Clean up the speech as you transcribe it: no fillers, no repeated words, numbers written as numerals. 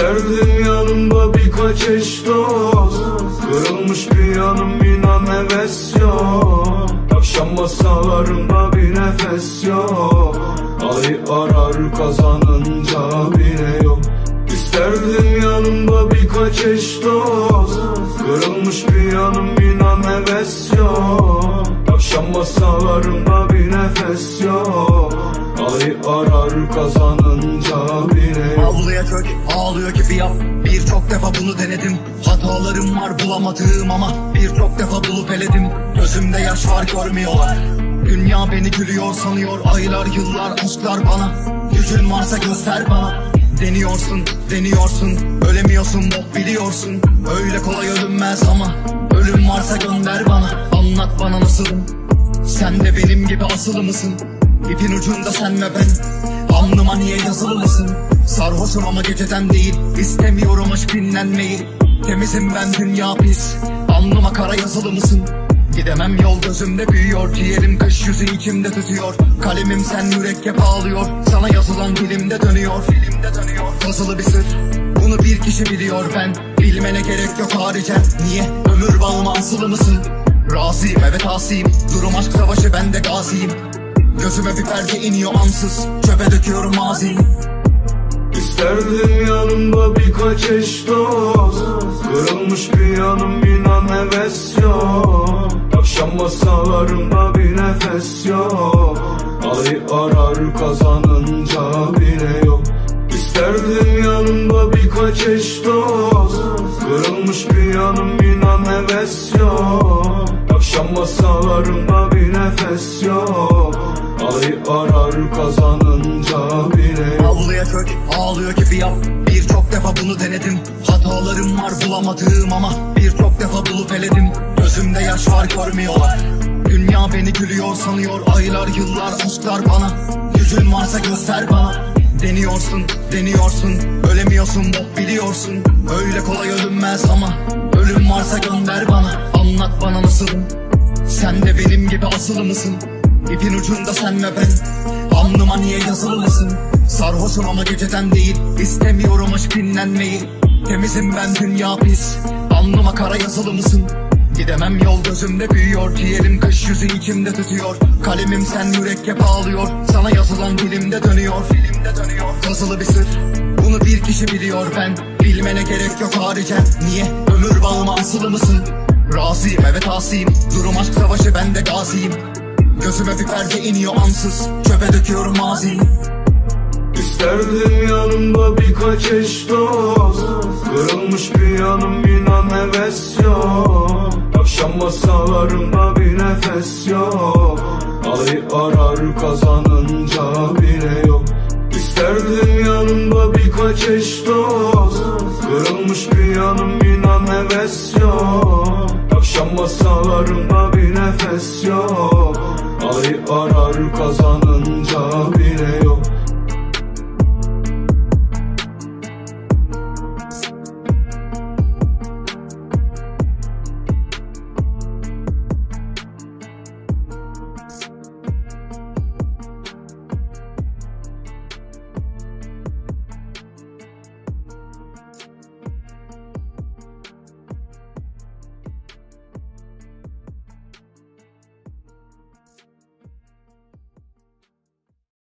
İsterdim yanımda birkaç eş dost. Kırılmış bir yanım inan heves yok. Akşam masalarında bir nefes yok. Ayı arar kazanınca bile yok. İsterdim yanımda birkaç eş dost. Kırılmış bir yanım inan heves yok. Akşam masalarında bir nefes yok. Ayı arar kazanınca bile yok. Avluya kök ağlıyor gibi yap. Birçok defa bunu denedim. Hatalarım var bulamadığım ama birçok defa bulup eledim. Gözümde yaş var görmüyorlar. Dünya beni gülüyor sanıyor. Aylar yıllar aşklar bana. Gücün varsa göster bana. Deniyorsun deniyorsun, ölemiyorsun bok biliyorsun. Öyle kolay ölünmez ama ölüm varsa gönder bana. Anlat bana nasılım, sen de benim gibi asılı mısın? İpin ucunda sen ve ben, alnıma niye yazılı mısın? Sarhoşum ama geceden değil, istemiyorum aşk dinlenmeyi. Temizim ben dünya pis, alnıma kara yazılı mısın? Gidemem yol gözümde büyüyor, ciğerim kış yüzü içimde tutuyor. Kalemim sen mürekkep ağlıyor, sana yazılan dilimde dönüyor. Yazılı bir sır, bunu bir kişi biliyor ben. Bilmene gerek yok haricen, niye? Ömür bağıma asılı mısın? Razıyım evet asiyim, durum aşk savaşı ben de gaziyim. Gözüme bir perde iniyor ansız, çöpe döküyorum maziyi. İsterdim yanımda birkaç eş dost. Kırılmış bir yanım inan heves yok. Akşam masalarında bir nefes yok. Ayı arar kazanınca bile yok. İsterdim yanımda birkaç eş dost. Kırılmış bir yanım inan heves yok. Akşam masalarında bir nefes yok. Ayı arar kazanınca bile yok. Avluya kök ağlıyor gibi yap. Birçok defa bunu denedim. Hatalarım var bulamadığım ama birçok defa bulup eledim. Gözümde yaş var görmüyorlar. Dünya beni gülüyor sanıyor. Aylar yıllar aşklar bana. Gücün varsa göster bana. Deniyorsun deniyorsun, ölemiyorsun bok biliyorsun. Öyle kolay ölünmez ama ölüm varsa gönder bana. Anlat bana nasılım, sen de benim gibi asılı mısın? İpin ucunda sen ve ben, alnıma niye yazılı mısın? Sarhoşum ama geceden değil, istemiyorum aşk dinlenmeyi. Temizim ben dünya pis, alnıma kara yazılı mısın? Gidemem yol gözümde büyüyor, ciğerim kış yüzü içimde tutuyor. Kalemim sen mürekkep ağlıyor, sana yazılan dilimde dönüyor. Yazılı bir sır, bunu bir kişi biliyor ben. Bilmene gerek yok haricen, niye? Ömür bağıma asılı mısın? Razıyım evet asiyim, durum aşk savaşı ben de gaziyim. Gözüme bir perde iniyor ansız, çöpe döküyorum maziyi. İsterdim yanımda birkaç eş dost. Kırılmış bir yanım inan heves yok. Akşam masalarında bir nefes yok. Ayı arar kazanınca bile yok. İsterdim yanımda birkaç eş dost. Kırılmış bir yanım inan heves yok. Akşam masalarında bir nefes yok. Ayı arar kazanınca bile yok.